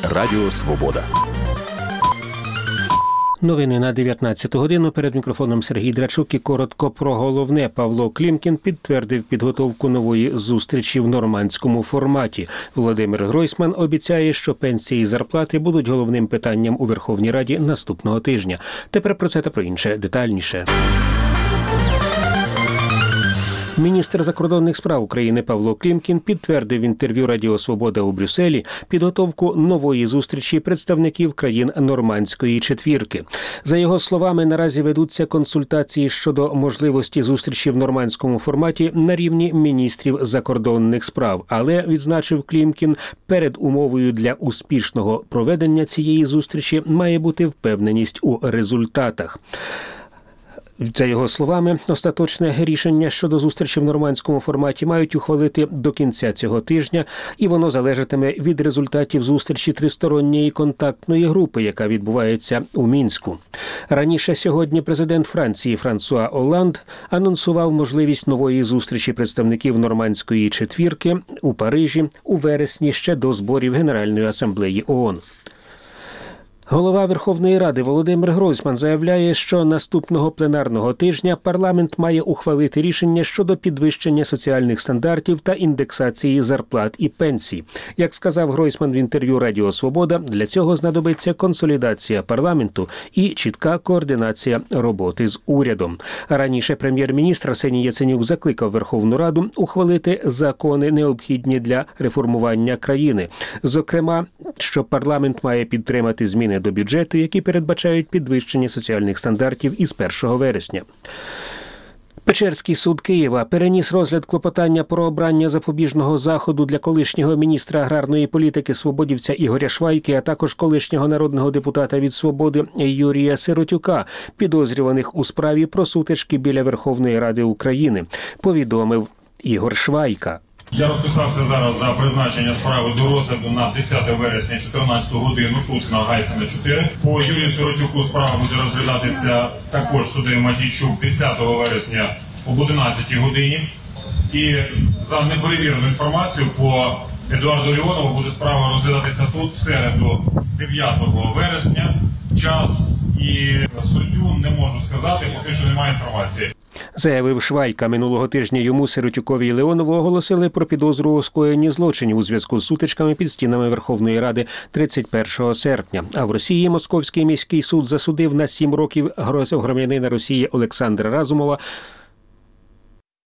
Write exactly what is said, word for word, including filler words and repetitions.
Радіо Свобода. Новини на дев'ятнадцяту годину. Перед мікрофоном Сергій Драчук і коротко про головне. Павло Клімкін підтвердив підготовку нової зустрічі в нормандському форматі. Володимир Гройсман обіцяє, що пенсії і зарплати будуть головним питанням у Верховній Раді наступного тижня. Тепер про це та про інше детальніше. Міністр закордонних справ України Павло Клімкін підтвердив в інтерв'ю Радіо Свобода у Брюсселі підготовку нової зустрічі представників країн Нормандської четвірки. За його словами, наразі ведуться консультації щодо можливості зустрічі в нормандському форматі на рівні міністрів закордонних справ. Але, відзначив Клімкін, перед умовою для успішного проведення цієї зустрічі має бути впевненість у результатах. За його словами, остаточне рішення щодо зустрічі в нормандському форматі мають ухвалити до кінця цього тижня, і воно залежатиме від результатів зустрічі тристоронньої контактної групи, яка відбувається у Мінську. Раніше сьогодні президент Франції Франсуа Олланд анонсував можливість нової зустрічі представників нормандської четвірки у Парижі у вересні ще до зборів Генеральної асамблеї ООН. Голова Верховної Ради Володимир Гройсман заявляє, що наступного пленарного тижня парламент має ухвалити рішення щодо підвищення соціальних стандартів та індексації зарплат і пенсій. Як сказав Гройсман в інтерв'ю Радіо Свобода, для цього знадобиться консолідація парламенту і чітка координація роботи з урядом. Раніше прем'єр-міністр Арсеній Яценюк закликав Верховну Раду ухвалити закони, необхідні для реформування країни. Зокрема, що парламент має підтримати зміни до бюджету, які передбачають підвищення соціальних стандартів із першого вересня. Печерський суд Києва переніс розгляд клопотання про обрання запобіжного заходу для колишнього міністра аграрної політики свободівця Ігоря Швайки, а також колишнього народного депутата від «Свободи» Юрія Сиротюка, підозрюваних у справі про сутички біля Верховної Ради України, повідомив Ігор Швайка. Я розписався зараз за призначення справи до розгляду на десяте вересня чотирнадцяту годину тут на Гайцена чотири. По Юрію Сиротюку справа буде розглядатися також суддею Матійчук десятого вересня об одинадцятій годині. І за неперевірену інформацію по Едуарду Леонову буде справа розглядатися тут в середу дев'ятого вересня. Час і суддю не можу сказати, поки що немає інформації. Заявив Швайка. Минулого тижня йому, Сиротюкові і Леонову, оголосили про підозру у скоєнні злочинів у зв'язку з сутичками під стінами Верховної Ради тридцять першого серпня. А в Росії Московський міський суд засудив на сім років громадянина Росії Олександра Разумова